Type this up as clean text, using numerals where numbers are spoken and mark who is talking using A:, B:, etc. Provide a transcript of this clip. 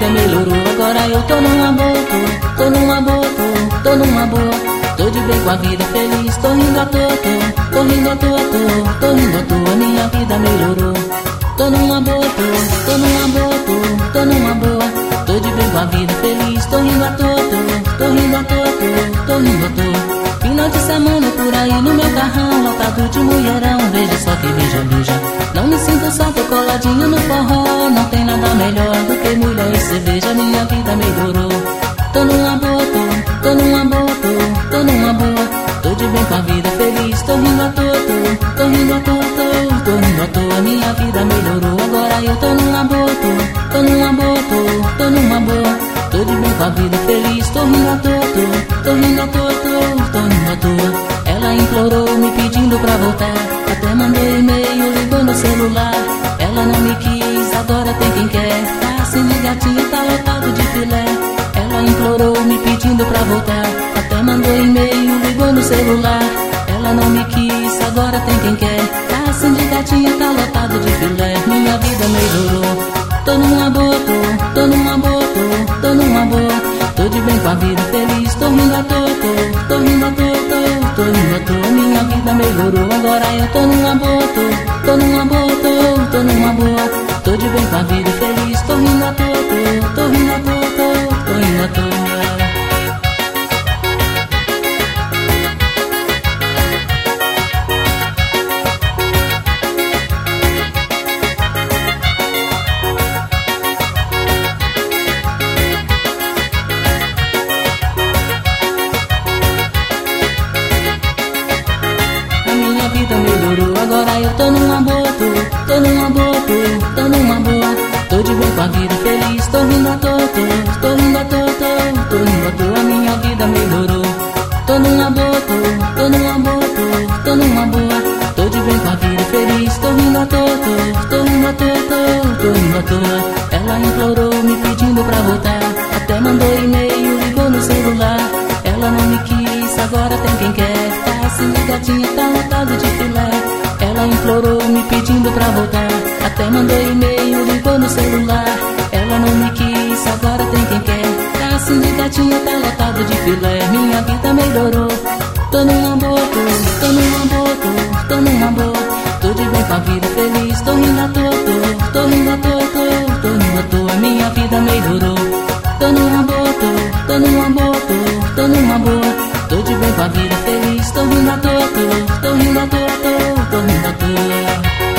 A: melhorou, agora eu tô numa boa, tô numa boa, tô numa boa. Tô de bem com a vida, feliz, tô rindo à toa, tô rindo à toa, tô rindo à toa, minha vida melhorou. Tô numa boa, tô numa boa, tô numa boa. Tô de bem com a vida, feliz, tô rindo à toa, tô rindo à toa, tô rindo à toa. Final de semana por aí no meu carrão, lotado de mulherão, veja só que beija. Não me sinto só, tô coladinho no forró. Não tem nada melhor do que mulher e cerveja, minha vida melhorou. Tô numa boa, tô numa boa, tô numa boa. Tô de bem com a vida, feliz, tô rindo à toa, tô rindo à toa, tô rindo à toa, minha vida melhorou. Agora eu tô numa boa, tô numa boa, tô numa boa. Tô de bem com a vida, feliz, tô rindo à toa, tô rindo à toa, tô rindo à toa. Ela implorou me pedindo pra voltar, até mandou e-mail, ligou no celular. Ela não me quis, agora tem quem quer. Tá assim de gatinha, tá lotado de filé. Ela implorou me pedindo pra voltar, até mandou e-mail, ligou no celular. Ela não me quis, agora tem quem quer. Tá assim de gatinha, tá lotado de filé. Minha vida melhorou. Tô numa boa, tô numa boa, tô numa boa. Tô de bem com a vida, feliz, tô rindo à toa, tô rindo à toa, tô rindo à toa. Minha vida melhorou, agora eu tô numa boa, tô numa boa, tô numa boa. Tô de bem com a vida, feliz, tô rindo à toa, tô rindo à toa, tô rindo à toa. Agora eu tô numa boa, tô numa boa, tô numa boa. Tô de bem com a vida, feliz, tô rindo à toa, tô rindo à toa, tô rindo à toa, minha vida melhorou. Tô numa boa, tô numa boa, tô numa boa. Tô de bem com a vida, feliz, tô rindo à toa, tô rindo à toa, tô rindo à toa. Ela implorou me pedindo pra voltar, até mandou e-mail, ligou no celular. Ela não me quis, agora tem quem quer. Tá assim de gatinha, tá lotado de filé. Ela implorou me pedindo pra voltar, até mandou e-mail, ligou no celular. Ela não me quis, agora tem quem quer. Tá assim de gatinha, tá lotado de filé. Minha vida melhorou. Tô numa boa, tô numa boa, tô numa boa. Tô de bem com a vida, feliz, tô rindo à toa, tô rindo à toa, tô rindo à toa. Minha vida melhorou. Tô numa boa, tô numa boa, tô numa boa. Tô de bem com a vida, feliz, tô rindo à toa, tô rindo à toa, tô rindo à toa.